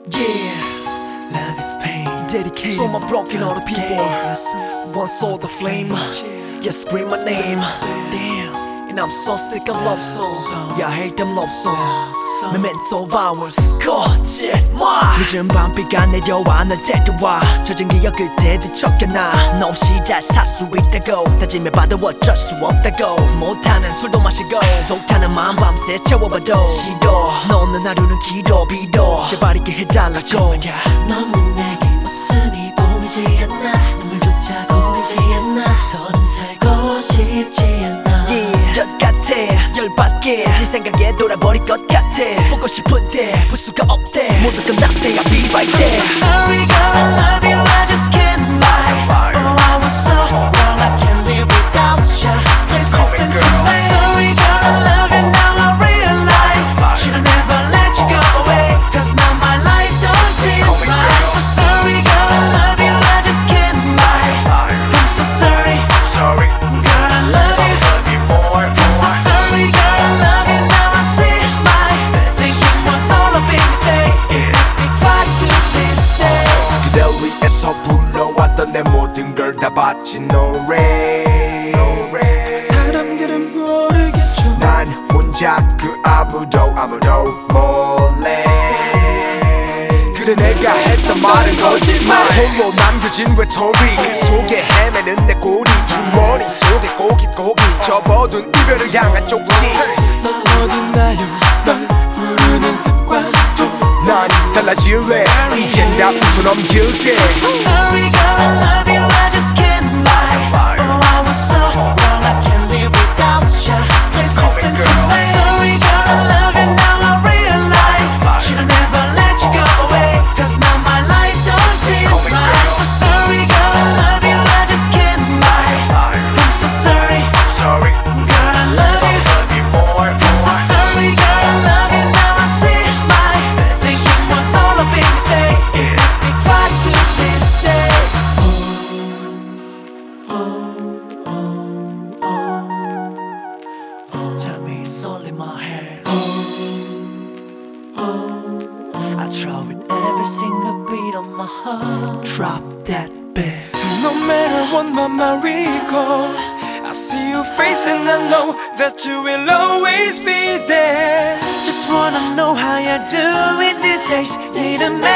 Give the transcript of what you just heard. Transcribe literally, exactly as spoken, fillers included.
Yeah, love is pain. Dedicated to all my broken hearted people. One soul the flame. Yeah, scream my name. Damn, and I'm so sick of love songs. Yeah, I hate them love songs. Memento of hours. 거짓말. 늦은 밤비가 내려와 날 데려와 젖은 기억을 되뒤척여놔. 너 없이 잘 살 수 있다고 다짐해봐도 어쩔 수 없다고. 못하는 술도 마시고 속 타는 마음 밤새 채워봐도 싫어. 너 없는 하루는 길어 빌어. 제발 있게 해달라고. 너는 내게 모습이 보이지 않아. 눈물조차 고이지 않아. 더는 살고 싶지 않아. Yeah, 열 같아 열받게 네 생각에 돌아버릴 것 같아. 보고 싶은데 볼 수가 없대. 모두 끝났대. I'll be right there. I'm so sorry, girl, I love you, I just can't lie. Oh, I was so wrong, I can't live without you. Please listen to me. I'm so sorry, girl, I love you, now I realize should've never let you go away, cause now my life don't seem right. I'm so sorry, girl, I love you, I just can't lie. I'm so sorry, girl, I love you. I'm so sorry, girl, I love you, now I see my thinking was all a big mistake. It makes me cry to this day. 그댈 위해서 불러왔던 내 모든 걸 다 바친 노래. 사람들은 모르겠죠. 난 혼자 그 아무도 아무도 몰래. 그래 내가 했던 말은 거짓말. 홀로 남겨진 외톨이 그 속에 헤매는 내 꼬리. 주머니 속에 고깃고기 접어둔 이별을 향한 쪽지. 넌 어딨나요? 널 부르는 습관도 난 달라질래. 이젠 다 웃어 넘길게. So sorry, girl, I love you, I just can't lie. Oh, I was so wrong, I can't live without you. Please listen to me. So sorry, girl, I love you, now I realize should've never let you go away, cause now my life don't seem right. So sorry, girl, I love you, I just can't lie. I'm so sorry, girl, I love you. I'm so sorry, girl, I love you, now I see my thinking was all a big mistake. It makes me cry to this day. Tell me it's all in my head. I try with every single beat of my heart. Drop that beat. No matter what my mind recalls, I see your face and I know that you will always be there. Just wanna know how you're doing these days. Need a man